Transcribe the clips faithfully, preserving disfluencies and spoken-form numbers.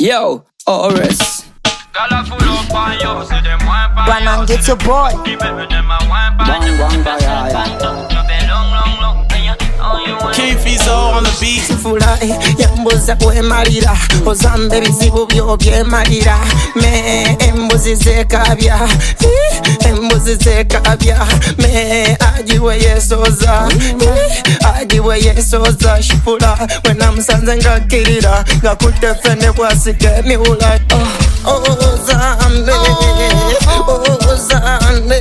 Yo, Oris. Run and get your boy. Bang, bang, bang, yeah, yeah. Keefe on the beat. Furahi yambuza kwemalira ozambe bizibu byo byemalira me embuzi zekabya embuzi zekabya me ajiwe yesoza ajiwe yesoza shifura wena msanze ngakirira ngakutefene kwasike miula ozambe ozambe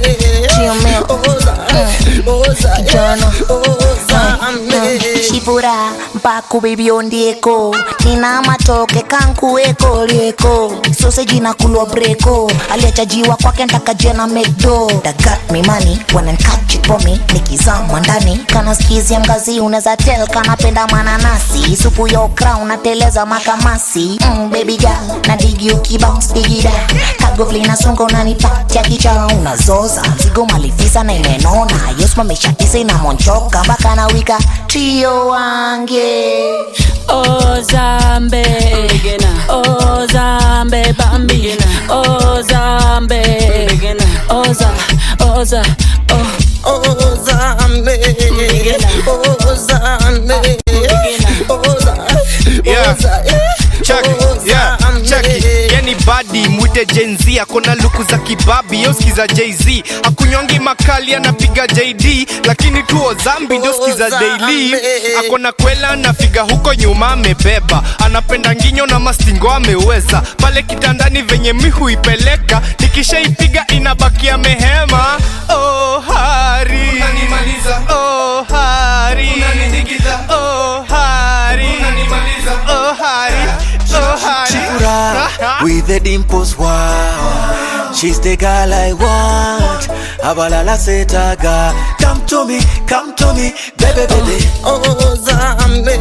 Shifura mpaku baby ondieko nina matoke kanku eko lieko sausage na kulwa breko aliachajiwa kwake ntaka jena mcdo that got me money when I catch it for me nikizama ndani kana skizi ya mgazi unaweza tell kana penda mananasi supu yo crown nateleza makamasi mm, baby girl na digi ukibounce digida kagovli na songo unanipatia kicha unazoza mzigo malifisa na imenona yosma meshatisa ina monchoka mpaka na wika trio wange Oh Zambe, oh Zambe Bambi, oh Zambe, oh Za, oh Za, oh oh Zambe, oh Zambe, oh Za, yeah. Check it, yeah, check it. Yani body mwite Gen Z akona luku za kibabi yo skiza Jay-Z akunyongi makali anapiga J D lakini tu Ozambi ndio skiza daily akona kwela na figa huko nyuma amebeba anapenda nginyo na mastingo ameweza pale kitandani venye mihu ipeleka nikishaipiga inabakia mehema oh hari unanimaliza oh hari unanidigiza oh hari unanimaliza oh hari oh hari with the dimples, wow. She's the girl I want. Abalala setaga. Come to me, come to me, baby, baby. Oh, oh Zambe,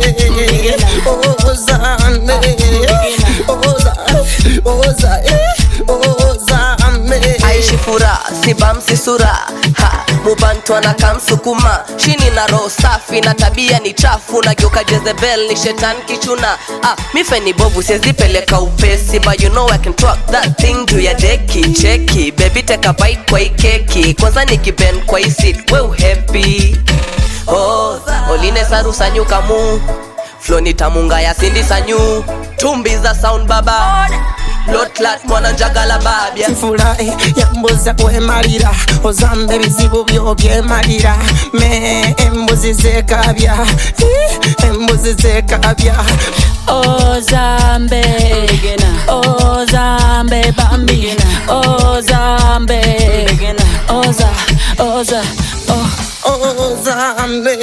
oh Zambe, oh Zambe, oh Zambe, oh Zambe. Aishi fura, sibam sisura. Ha, mubantu anakamsukuma. Shini na roho safi na tabia ni chafu na geuka Jezebel ni shetan kichuna. Ah, mife ni bovu siezi peleka upesi, but you know I can talk that thing to ya deki cheki. Baby take a bite kwa hii keki. Kwanza nikiben kwa hii seat, we uhappy. Oh, oline saru sanyu kamu. Flow ni tamunga ya sindi sanyu. Tumbi za sound baba. Blood clot mwana njagala babia. Furahi yambuza kwemalira ozambe bizibu byo byemalira me embuzi zekabya embuzi zekabya Oh Zambe, oh Zambe Bambi, oh Zambe, oh Za, oh Za, oh oh Zambe,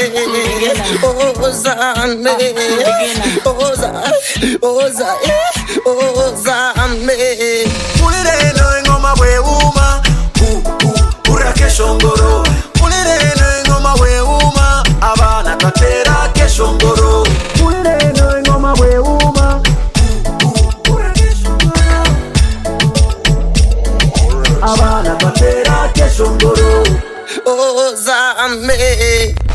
oh Zambe, oh Zambe, oh Zambe, oh Zambe. Ulire no ngoma we uma, u u ura keshongoro. Ulire no ngoma we uma, abana katera keshongoro. Ulire no ngoma we uma, u u ura keshongoro. Abana katera keshongoro. Oh Zambe.